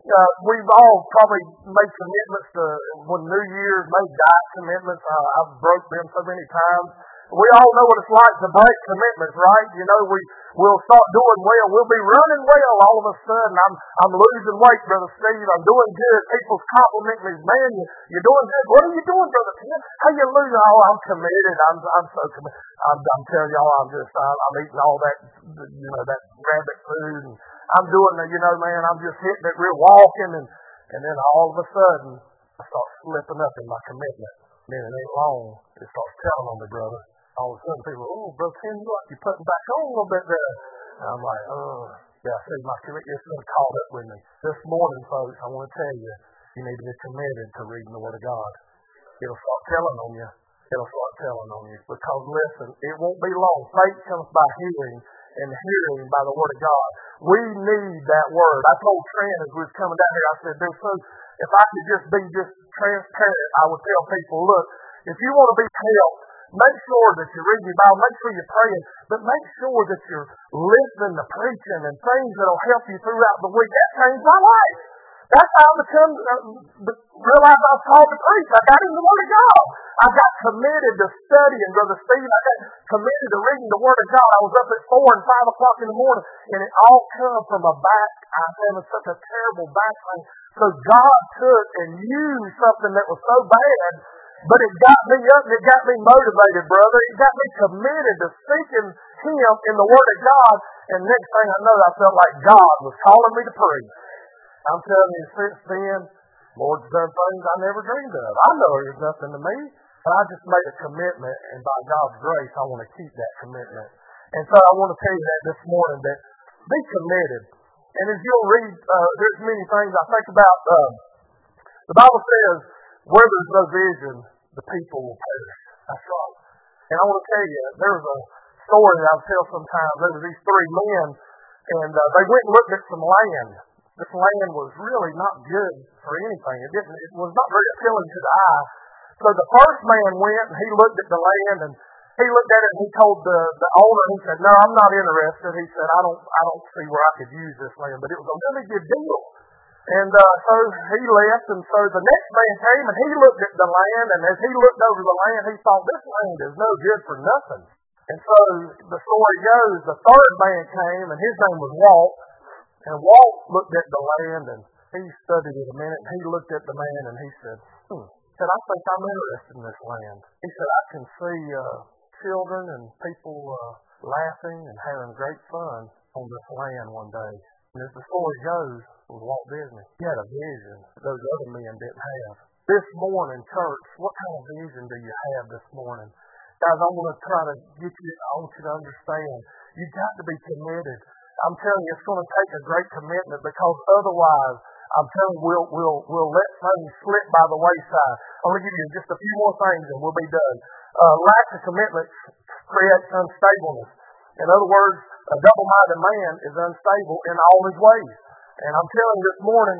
Uh, we've all probably made commitments to, when New Year's, made diet commitments. Uh, I've broke them so many times. We all know what it's like to break commitments, right? You know, we, we'll start doing well. We'll be running well. All of a sudden, I'm I'm losing weight, Brother Steve. I'm doing good. People's complimenting me. Man, you, you're doing good. What are you doing, Brother Tim? How you losing? Oh, I'm committed. I'm I'm so committed. I'm, I'm telling y'all, I'm just, I'm, I'm eating all that, you know, that rabbit food. And I'm doing the, you know, man, I'm just hitting it real walking. And, and then all of a sudden, I start slipping up in my commitment. Man, it ain't long. It starts telling on me, brother. All of a sudden, people, oh, Brother Tim, you like you're putting back on a little bit there. And I'm like, oh, yeah, see, my commitment is really caught up with me. This morning, folks, I want to tell you, you need to be committed to reading the Word of God. It'll start telling on you. It'll start telling on you. Because, listen, it won't be long. Faith comes by hearing, and hearing by the Word of God. We need that Word. I told Trent as we was coming down here, I said, dude, so if I could just be just transparent, I would tell people, look, if you want to be helped, make sure that you're reading your Bible, make sure you're praying, but make sure that you're listening to preaching and things that will help you throughout the week. That changed my life. That's how I become, uh, realized I was called to preach. I got in the Word of God. I got committed to studying, Brother Steve. I got committed to reading the Word of God. I was up at four and five o'clock in the morning, and it all come from a back. I was having such a terrible back pain. So God took and used something that was so bad, but it got me up and it got me motivated, brother. It got me committed to seeking Him in the Word of God. And next thing I know, I felt like God was calling me to preach. I'm telling you, since then, Lord's done things I never dreamed of. I know He was nothing to me, but I just made a commitment, and by God's grace, I want to keep that commitment. And so I want to tell you that this morning, that be committed. And as you'll read, uh, there's many things I think about. Um, the Bible says, where there's no vision, the people will perish. That's right. And I want to tell you, there's a story that I'll tell sometimes. There were these three men, and uh, they went and looked at some land. This land was really not good for anything. It didn't. It was not very appealing to the eye. So the first man went and he looked at the land and he looked at it and he told the, the owner, he said, no, I'm not interested. He said, I don't I don't see where I could use this land, but it was a really good deal. And uh, so he left, and so the next man came and he looked at the land, and as he looked over the land, he thought, this land is no good for nothing. And so the story goes, the third man came, and his name was Walt. And Walt looked at the land, and he studied it a minute, and he looked at the man, and he said, hmm, he said, I think I'm interested in this land. He said, I can see uh, children and people uh, laughing and having great fun on this land one day. And as the story goes, with Walt Disney, he had a vision that those other men didn't have. This morning, church, what kind of vision do you have this morning? Guys, I want to try to get you, I want you to understand, you've got to be committed. I'm telling you, it's going to take a great commitment, because otherwise, I'm telling you, we'll, we'll, we'll let things slip by the wayside. I'm going to give you just a few more things and we'll be done. Uh, lack of commitment creates unstableness. In other words, a double-minded man is unstable in all his ways. And I'm telling you this morning,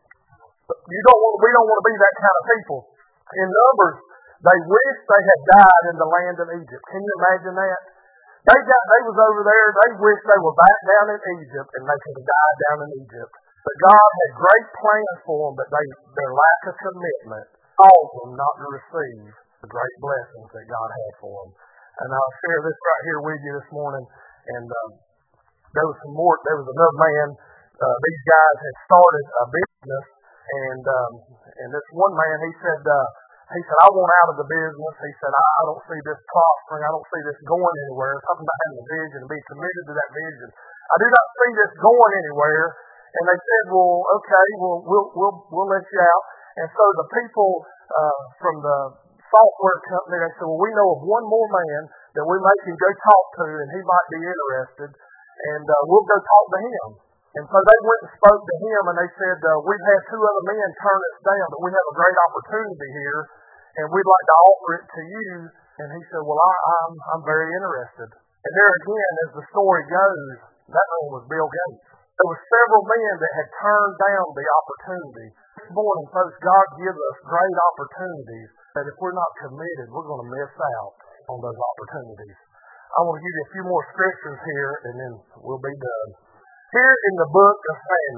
you don't want, we don't want to be that kind of people. In Numbers, they wish they had died in the land of Egypt. Can you imagine that? They got, they was over there, they wished they were back down in Egypt, and they could have died down in Egypt. But God had great plans for them, but they, their lack of commitment caused them not to receive the great blessings that God had for them. And I'll share this right here with you this morning. And um, there was some more, there was another man, uh, these guys had started a business, and um, and this one man, he said, uh, He said, I want out of the business. He said, I, I don't see this prospering. I don't see this going anywhere. Something about having a vision and being committed to that vision. I do not see this going anywhere. And they said, well, okay, well, we'll we'll we'll let you out. And so the people uh, from the software company, they said, well, we know of one more man that we may can go talk to, and he might be interested, and uh, we'll go talk to him. And so they went and spoke to him, and they said, uh, we've had two other men turn us down, but we have a great opportunity here, and we'd like to offer it to you. And he said, well, I, I'm I'm very interested. And there again, as the story goes, that man was Bill Gates. There were several men that had turned down the opportunity. This morning, folks, God gives us great opportunities that if we're not committed, we're going to miss out on those opportunities. I want to give you a few more scriptures here, and then we'll be done. Here in the book of Samuel,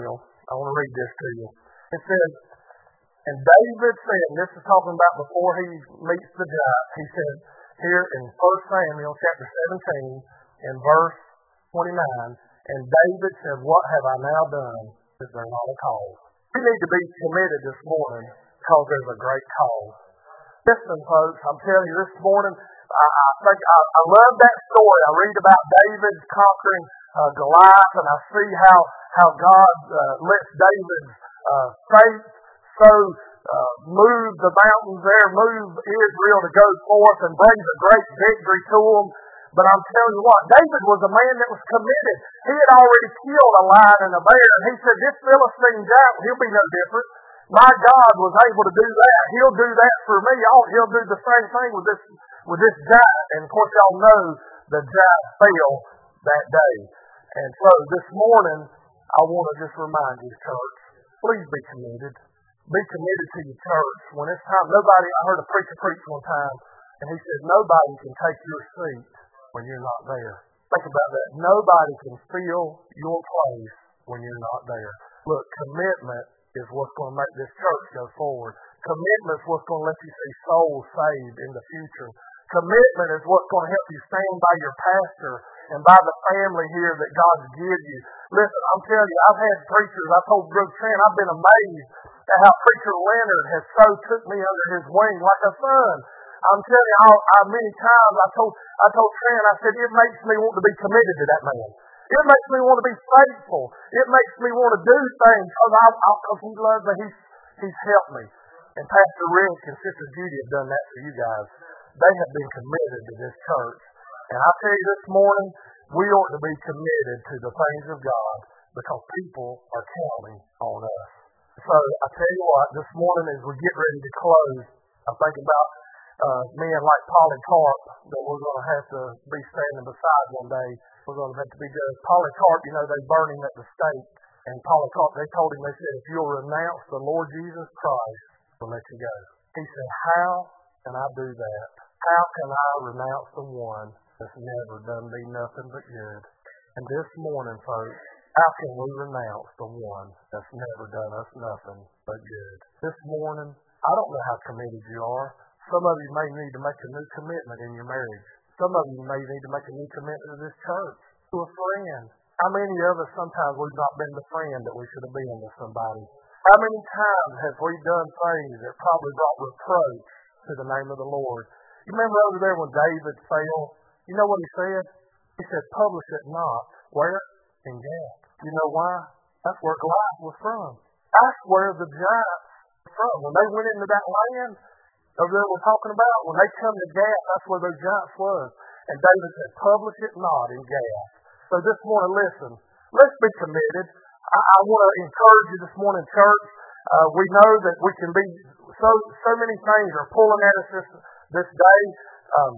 I want to read this to you. It says, and David said, and this is talking about before he meets the giant, he said here in First Samuel chapter seventeen in verse twenty-nine, and David said, what have I now done? Is there not a cause? We need to be committed this morning because there's a great cause. Listen, folks, I'm telling you this morning, I, I think I, I love that story. I read about David conquering uh, Goliath, and I see how how God uh, lets David's uh, faith so uh, move the mountains there, move Israel to go forth and brings a great victory to them. But I'm telling you what, David was a man that was committed. He had already killed a lion and a bear, and he said, this Philistine giant, he'll be no different. My God was able to do that. He'll do that for me. He'll do the same thing with this with this giant. And of course, y'all know the giant fell that day. And so this morning, I want to just remind you, church, please be committed. Be committed to your church. When it's time, nobody, I heard a preacher preach one time, and he said, nobody can take your seat when you're not there. Think about that. Nobody can fill your place when you're not there. Look, commitment is what's going to make this church go forward. Commitment is what's going to let you see souls saved in the future. Commitment is what's going to help you stand by your pastor and by the family here that God's given you. Listen, I'm telling you, I've had preachers, I told Brother Trent, I've been amazed at how Preacher Leonard has so took me under his wing like a son. I'm telling you, how, how many times I told I told Trent, I said, it makes me want to be committed to that man. It makes me want to be faithful. It makes me want to do things because I, I, because he loves me. He's, he's helped me. And Pastor Rick and Sister Judy have done that for you guys. They have been committed to this church. And I tell you this morning, we ought to be committed to the things of God because people are counting on us. So I tell you what, this morning as we get ready to close, I'm thinking about uh, men like Polycarp that we're going to have to be standing beside one day. We're going to have to be judged. Polycarp, you know, they burned him at the stake. And Polycarp, they told him, they said, if you'll renounce the Lord Jesus Christ, we'll let you go. He said, how can I do that? How can I renounce the one that's never done me nothing but good? And this morning, folks, how can we renounce the one that's never done us nothing but good? This morning, I don't know how committed you are. Some of you may need to make a new commitment in your marriage. Some of you may need to make a new commitment to this church, to a friend. How many of us sometimes we've not been the friend that we should have been to somebody? How many times have we done things that probably brought reproach to the name of the Lord? You remember over there when David fell? You know what he said? He said, publish it not. Where? In Gath. You know why? That's where Goliath was from. That's where the giants were from. When they went into that land over there we're talking about, when they come to Gath, that's where those giants was. And David said, publish it not in Gath. So this morning, listen, let's be committed. I, I want to encourage you this morning, church. Uh, we know that we can be, so so many things are pulling at us this, this day. Um,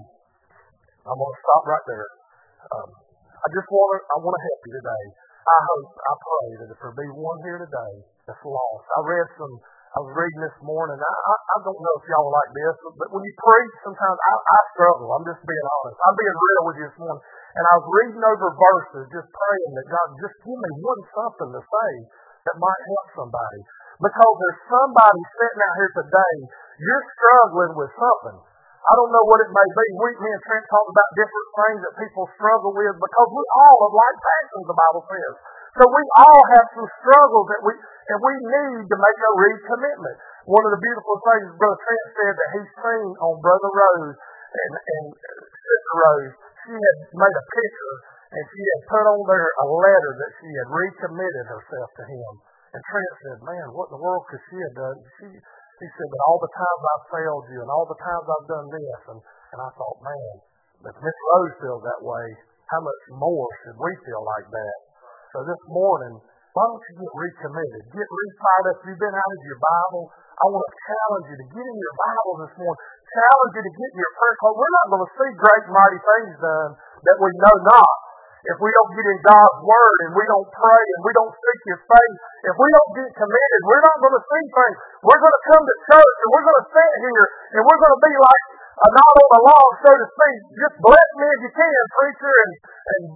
I'm going to stop right there. Um, I just want to, I want to help you today. I hope, I pray that if there be one here today that's lost. I read some, I was reading this morning. I, I, I don't know if y'all like this, but when you preach, sometimes I, I struggle. I'm just being honest. I'm being real with you this morning. And I was reading over verses, just praying that God just give me one something to say that might help somebody. Because there's somebody sitting out here today, you're struggling with something. I don't know what it may be. We, me and Trent talk about different things that people struggle with because we all have like passions, the Bible says. So we all have some struggles that we, and we need to make a recommitment. One of the beautiful things Brother Trent said that he's seen on Brother Rose and, and Sister Rose, she had made a picture and she had put on there a letter that she had recommitted herself to him. And Trent said, man, what in the world could she have done? She, he said, but all the times I've failed you and all the times I've done this. And, and I thought, man, if Miss Rose feels that way, how much more should we feel like that? So this morning, why don't you get recommitted? Get re-fired up. If you've been out of your Bible, I want to challenge you to get in your Bible this morning. Challenge you to get in your prayer closet. We're not going to see great and mighty things done that we know not. If we don't get in God's Word and we don't pray and we don't seek His face, if we don't get committed, we're not going to see things. We're going to come to church and we're going to sit here and we're going to be like a knot on the log, so to speak. Just bless me if you can, preacher, and, and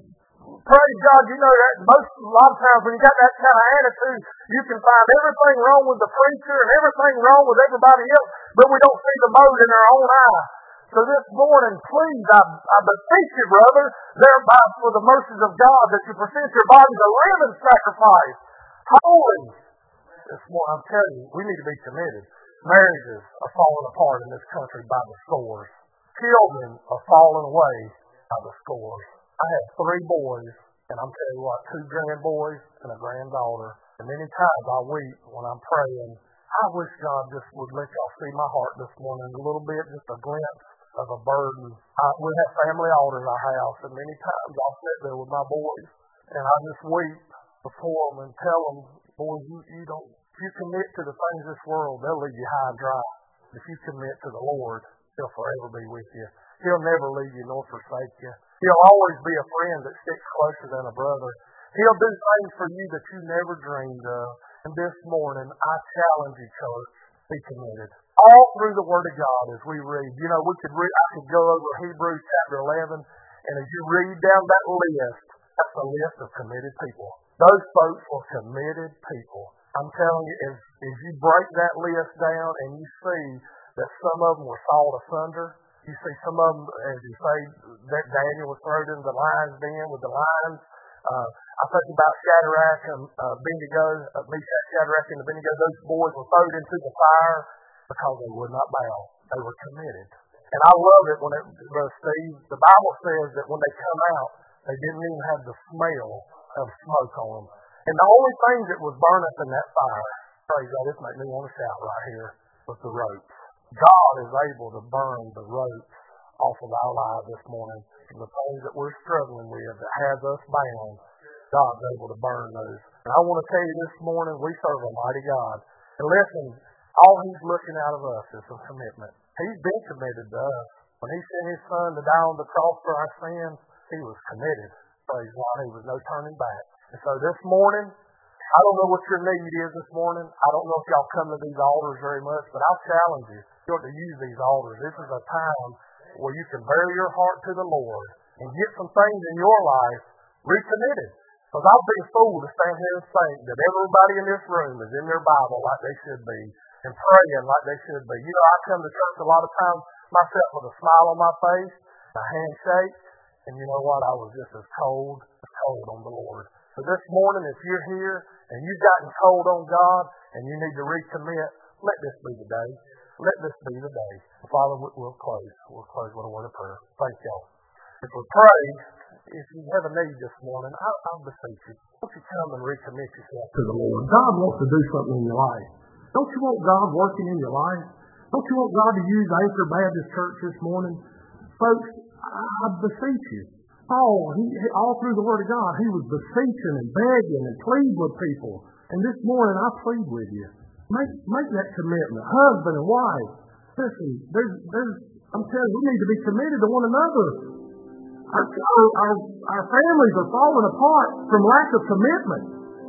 Praise God, you know that most, a lot of times when you got that kind of attitude, you can find everything wrong with the preacher and everything wrong with everybody else, but we don't see the mote in our own eye. So this morning, please, I, I beseech you, brother, thereby for the mercies of God, that you present your bodies a living sacrifice, holy. This morning, I'm telling you, we need to be committed. Marriages are falling apart in this country by the scores. Children are falling away by the scores. I have three boys, and I'm telling you what, two grandboys and a granddaughter. And many times I weep when I'm praying. I wish God just would let y'all see my heart this morning a little bit, just a glimpse of a burden. I, we have family altar in our house, and many times I'll sit there with my boys, and I just weep before them and tell them, boys, you, you don't, if you commit to the things of this world, they'll leave you high and dry. If you commit to the Lord, He'll forever be with you. He'll never leave you nor forsake you. He'll always be a friend that sticks closer than a brother. He'll do things for you that you never dreamed of. And this morning, I challenge you, church, be committed. All through the Word of God as we read. You know, we could read, I could go over Hebrews chapter eleven, and as you read down that list, that's a list of committed people. Those folks were committed people. I'm telling you, as, as you break that list down and you see that some of them were sawed asunder, you see some of them, as you say, that Daniel was thrown in the lion's den with the lions. Uh, I think about Shadrach and uh, Abednego, uh, Meshach, Shadrach, and Abednego. Those boys were thrown into the fire because they would not bow. They were committed. And I love it when it, Brother Steve, the Bible says that when they come out, they didn't even have the smell of smoke on them. And the only thing that was burning in that fire, praise God, this makes me want to shout right here, was the ropes. God is able to burn the ropes off of our lives this morning. From the things that we're struggling with that has us bound, God's able to burn those. And I want to tell you this morning, we serve a mighty God. And listen, all He's looking out of us is some commitment. He's been committed to us. When He sent His Son to die on the cross for our sins, He was committed. Praise God, He was no turning back. And so this morning, I don't know what your need is this morning. I don't know if y'all come to these altars very much, but I'll challenge you to use these altars. This is a time where you can bury your heart to the Lord and get some things in your life recommitted. Because I'll be a fool to stand here and think that everybody in this room is in their Bible like they should be and praying like they should be. You know, I come to church a lot of times myself with a smile on my face, a handshake, and you know what? I was just as cold as cold on the Lord. So this morning, if you're here and you've gotten cold on God and you need to recommit, let this be the day. Let this be the day. Father, we'll close. We'll close with a word of prayer. Thank y'all. If we pray, if you have a need this morning, I, I'll beseech you. Won't you come and recommit yourself to the Lord? God wants to do something in your life. Don't you want God working in your life? Don't you want God to use Anchor Baptist Church this morning? Folks, I, I beseech you. Paul, he, he, all through the Word of God, he was beseeching and begging and pleading with people. And this morning, I plead with you. Make make that commitment. Husband and wife. Listen, there's, there's, I'm telling you, we need to be committed to one another. Our, our, our, our families are falling apart from lack of commitment.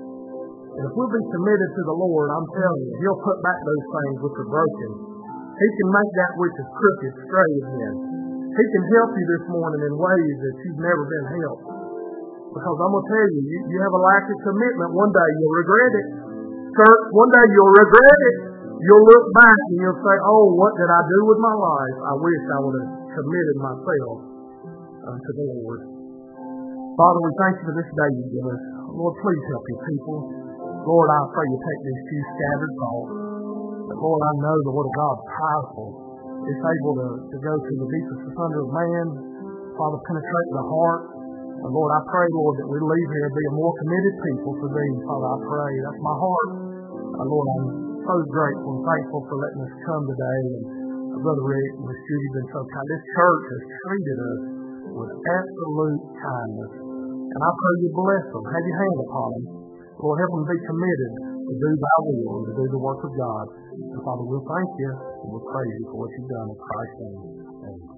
And if we'll be committed to the Lord, I'm telling you, He'll put back those things which are broken. He can make that which is crooked straight again. He can help you this morning in ways that you've never been helped. Because I'm going to tell you, you, you have a lack of commitment. One day you'll regret it. Church, one day you'll regret it. You'll look back and you'll say, oh, what did I do with my life? I wish I would have committed myself unto the Lord. Father, we thank you for this day you've given us. Lord, please help your people. Lord, I pray you take these few scattered thoughts. But Lord, I know the Word of God is powerful. It's able to, to go to the deepest asunder of man. Father, penetrate the heart. And Lord, I pray, Lord, that we leave here being more committed people to Thee. Father, I pray. That's my heart. Uh, Lord, I'm so grateful and thankful for letting us come today. And uh, Brother Rick and Miss Judy have been so kind. This church has treated us with absolute kindness. And I pray you bless them. Have your hand upon them. Lord, help them be committed to do Thy will and to do the work of God. And Father, we'll thank you and we'll praise you for what you've done in Christ's name. Amen.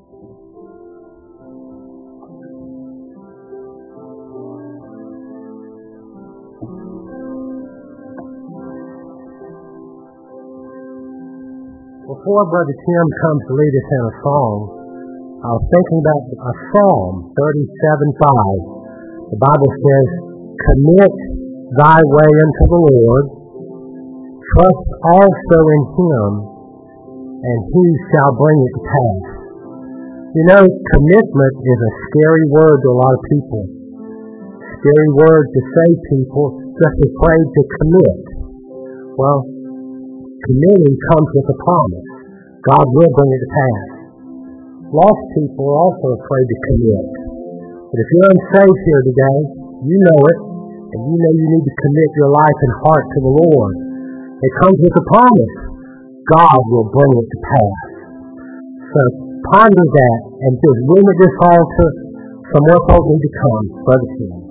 Before Brother Tim comes to lead us in a song, I was thinking about a Psalm thirty-seven five. The Bible says, commit thy way unto the Lord, trust also in him, and he shall bring it to pass. You know, commitment is a scary word to a lot of people. Scary word to say people just afraid to commit. Well, committing comes with a promise. God will bring it to pass. Lost people are also afraid to commit. But if you're unsaved here today, you know it, and you know you need to commit your life and heart to the Lord. It comes with a promise. God will bring it to pass. So ponder that and just room at this altar. Some more folk need to come. Brother King.